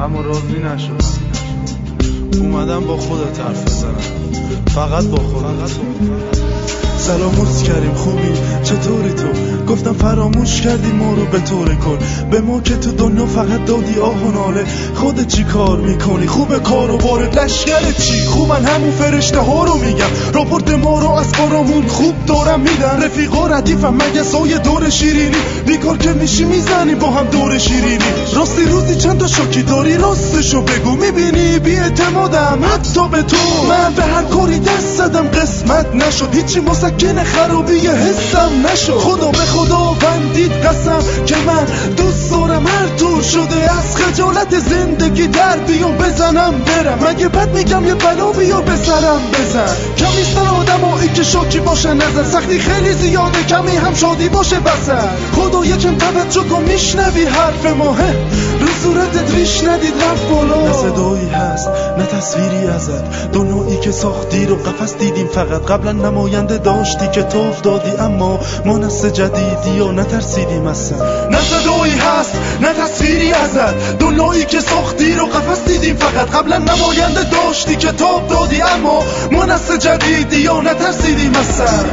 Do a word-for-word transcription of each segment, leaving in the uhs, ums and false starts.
اما راضی نشدم. اومدم با خودت حرف بزنم، فقط با خودت. سلام موز کریم، خوبی؟ چطوری تو؟ گفتم فراموش کردی ما رو به طور کل. به ما که تو دنیا فقط دادی آه و ناله. خودت چی کار میکنی؟ خوبه کار و بارت لشکرت چی؟ خوبن همون فرشته ها رو میگم، راپورت ما رو از کارامون خوب دارم میدن. رفیقا ردیفم مگه سایه دور شیرینی، بیکار که میشی میزنی با هم دور شیرینی. راستی روزی چند تا شاکی داری راستشو بگو، میبینی بی اعتمادم حتی به تو. من به هر کاری دست زدم قسمت نشد، هیچی مسکن خرابی حسم نشد. خدا به خدا بندید قسم که من دوست دارم هر طور شده از خجالت زندگی در بیام بزنم برم. مگه بد میگم یه بلا بیا به سرم بزن. کم نیستن آدمایی که شاکی باشه نظر، سختی خیلی زیاده کمی هم شادی باشه بسر. خدا یکم توجه کن میشنوی حرف ما، رو صورتت ریش ندید رفت بالا. نه صدایی هست نه تصویری ازت، دنیایی که ساختی رو قفس دیدیم فقط. قبلا نماینده داشتی که تو افتادی، اما ما نسل جدیدی و نترسیدیم اصلا. نه صدایی هست نه تصویری ازت، دنیایی که ساختی رو قفس دیدیم فقط. قبلا نماینده داشتی که تاب دادی، اما ما نسل جدیدی و نترسیدیم اصلا.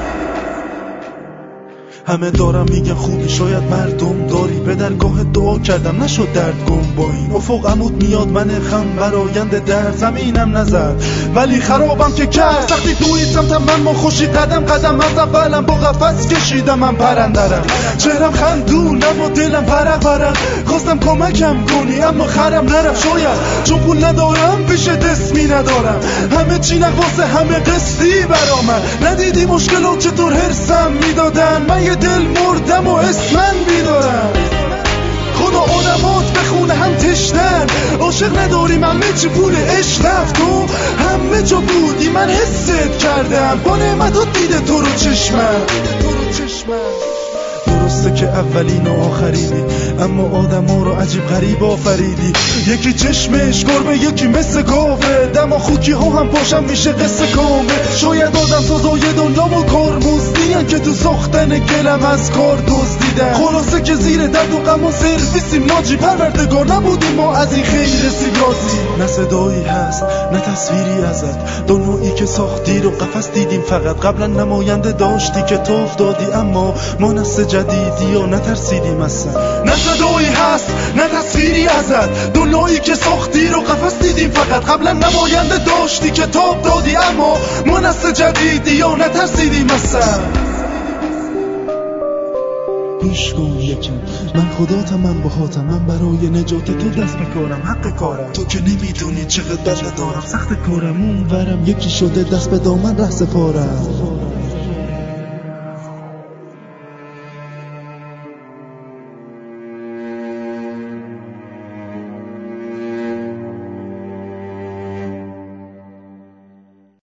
همه دارم میگن خوبی شاید مردم داری، به درگاه دعا کردم نشد درد گم با این. افق عمود میاد من خم براینده در زمینم نظر، ولی خرابم که کرد. سختی توی سمتم من ما خوشی قدم قدم از اولم با قفس کشیدم من پرندرم. چهرم خندون اما دلم پرق پرق، خواستم کمکم کنی اما خرم نرم. شاید چون پول ندارم پیش دسمی ندارم، همه چی نقواسه همه قسطی برا من. ندیدی مشکلات چطور هرسم میدادن، من یه دل مردم و اسمن بیدارم. خدا آدمات بخونه هم تشنن، عاشق نداریم همه چی پول عشق رفت. تو همه جا بودی من حست کردم، با نعمتات دیده تو رو چشمم. درسته که اولین و آخرینی، اما آدم ها رو عجیب غریب آفریدی. یکی چشمش گربه یکی مثل گاوه، دم خوکی ها هم پاشم میشه قصه کامه. شاید آدم سازای دنیا و کار مزدین که تو ساختن گلم از کار دزدیدن. خلاصه که زیر درد و غم و سرویسیم ناجی، پروردگار نبودیم ما از این خیر رسیم راضی. نه صدایی هست نه تصویری ازت، دنیایی که ساختی رو قفس دیدیم فقط. قبلا نماینده داشتی که تو افتادی، اما ما نسل جدیدی و نترسیدیم اصلا. نه صدایی هست نه تصویری ازت، دنیایی که ساختی رو قفس دیدیم فقط. قبلا نماینده داشتی که تاب دادی، اما ما نسل جدیدی و نترسیدیم اصلا. گوش کن یکم، من خداتم من باهاتم، من برای نجات تو دست میکنم حق کارم. تو که نمیدونی چقدر بد دارم، سخت کارم اون ورم یکی شده دست به دامن ره سپارم.